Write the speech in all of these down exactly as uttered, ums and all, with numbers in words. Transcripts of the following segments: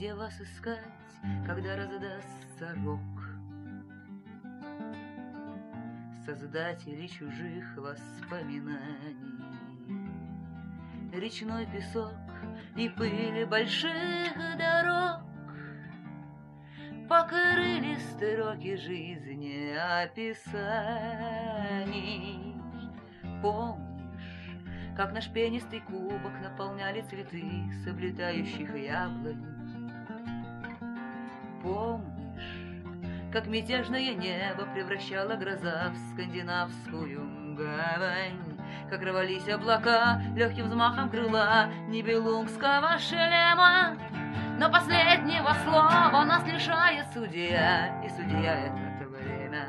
где вас искать, когда раздастся рок? Создатели чужих воспоминаний, речной песок и пыль больших дорог покрыли строки жизни описаний. Помнишь, как наш пенистый кубок наполняли цветы с облетающих яблонь? Помнишь, как мятежное небо превращала гроза в скандинавскую гавань? Как рвались облака легким взмахом крыла нибелунгского шлема? Но последнего слова нас лишает судья, и судья — это время.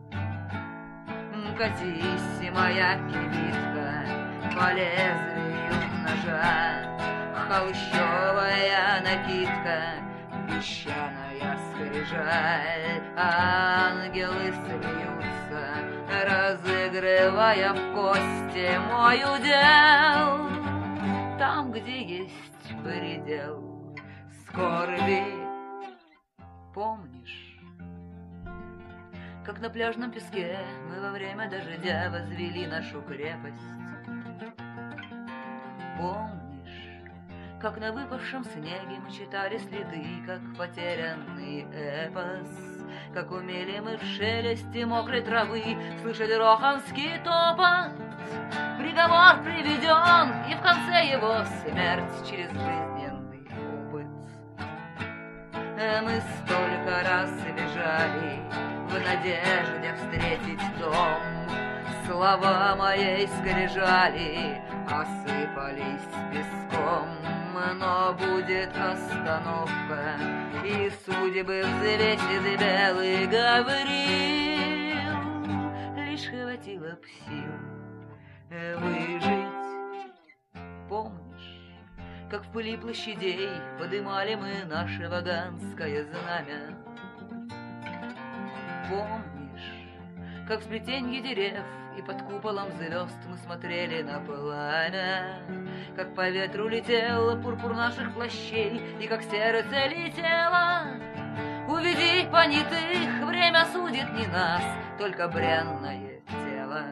Катись, моя кибитка, по лезвию ножа, холщовая накидка, песчаная скрижаль. Ангелы смеются, разыгрывая в кости мой удел. Там, где есть предел скорби, помнишь, как на пляжном песке мы во время дождя возвели нашу крепость? Помнишь, как на выпавшем снеге мы читали следы, как потерянный эпос? Как умели мы в шелесте мокрой травы слышать роханский топот? Приговор приведен, и в конце его смерть через жизненный опыт. Мы столько раз бежали в надежде встретить дом. Слова моей скрижали осыпались песком. Но будет остановка, и судьбы взвесит белый Гавриил. Лишь хватило б сил выжить. Помнишь, как в пыли площадей подымали мы наше ваганское знамя? Помнишь, как в сплетенье дерев и под куполом звезд мы смотрели на пламя? Как по ветру летел пурпур наших плащей, и как сердце летело. Уведи понятых, время судит не нас, только бренное тело.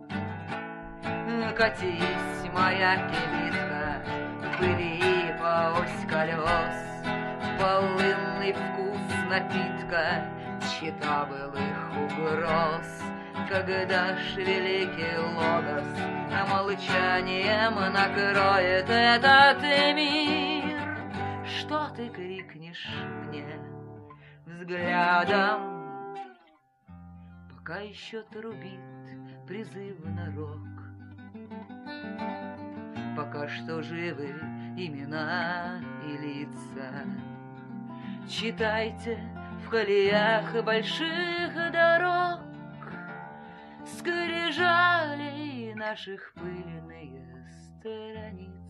Катись, моя кибитка, в пыли по ось колес, полынный вкус напитка, щита былых угроз. Когда ж великий логос молчанием накроет этот мир, что ты крикнешь мне взглядом? Пока еще трубит призывно рок, пока что живы имена и лица. Читайте в колеях больших дорог скрижали наших пыльные страницы.